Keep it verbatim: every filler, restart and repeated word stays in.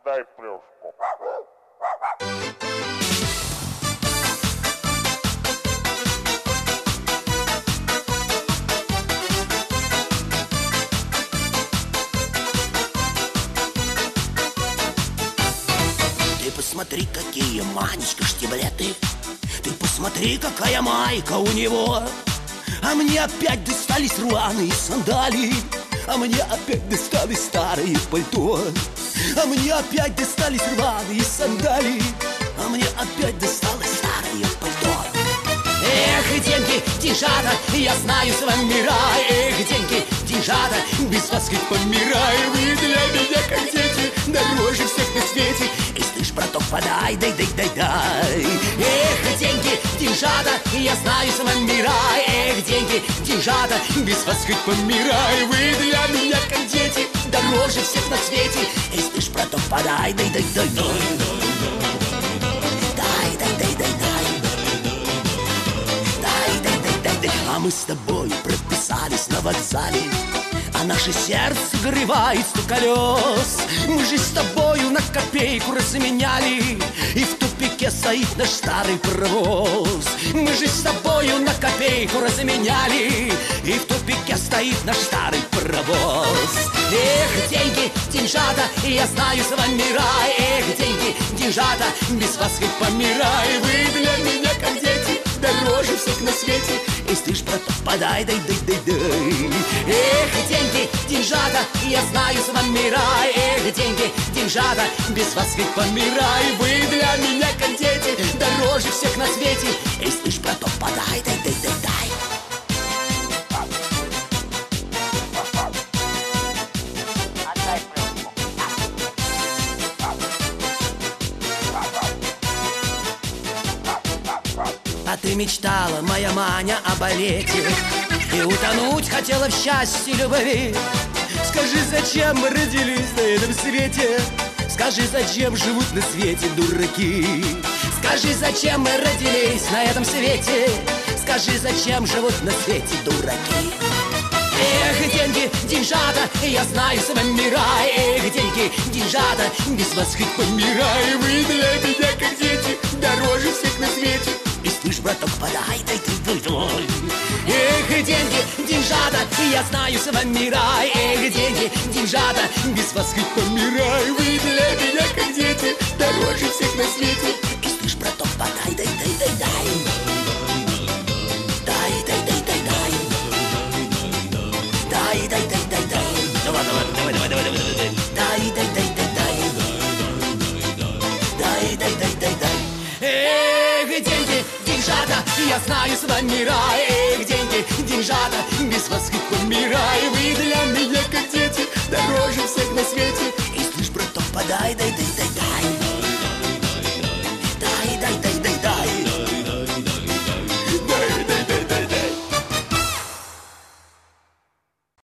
Дай плюшку. Ты посмотри, какие Манечка штиблеты. Ты посмотри, какая майка у него. А мне опять достались рваные сандалии. А мне опять достались старые пальто. А мне опять достались рваные сандалии. А мне опять досталось старое пальто. Эх, деньги, деньжата, я знаю с вами рай. Эх, деньги, деньжата, без вас хоть помирай. Вы для меня как дети, дороже всех на свете. И слышь, браток, подай, дай, дай, дай, дай. Эх, деньги, деньжата, я знаю с вами рай. Эх, деньги, деньжата, без вас хоть помирай. Вы для меня как дети, дороже всех на свете. И слышь, браток, подай, дай, дай, дай, дай. А мы с тобой прописались на вокзале, а наше сердце горевает сто колес. Мы же с тобою на копейку разменяли, и в тупике стоит наш старый паровоз. Мы же с тобою на копейку разменяли, и в тупике стоит наш старый паровоз. Эх, деньги, деньжата, я знаю с вами рай. Эх, деньги, деньжата, без вас хоть помирай. Вы для меня как дети, дороже всех на свете. И слышь, браток, подай, дай, дай, дай, дай. Эх, деньги, деньжата, я знаю с вами рай. Эх, деньги, деньжата, без вас ведь помирай. Вы для меня как дети, дороже всех на свете. И слышь, браток, подай, дай, дай, дай, дай. А ты мечтала, моя Маня, о балете, и утонуть хотела в счастье любви. Скажи, зачем мы родились на этом свете? Скажи, зачем живут на свете дураки? Скажи, зачем мы родились на этом свете? Скажи, зачем живут на свете дураки? Эх, деньги, деньжата, я знаю с вами рай. Эх, деньги, деньжата, без вас хоть помирай. Вы для меня как дети, дороже всех на свете. И слышь, браток, подай, дай, дай, дай. Эх, деньги, деньжата, я знаю с вами рай. Эх, деньги, деньжата, без вас хоть помирай. Вы для меня как дети, дороже всех на свете. И слышь, браток, подай, дай, дай, дай, дай. Дай, дай, дай, дай, дай. Дай, дай, дай, дай, дай. Давай, давай, давай, давай, давай, давай, давай. Дай, дай, дай, дай, дай. Дай, дай, дай, дай, дай. Эх, деньги, деньжата, я знаю с вами рай. Эх, деньги, деньжата, без вас хоть помирай. Вы для меня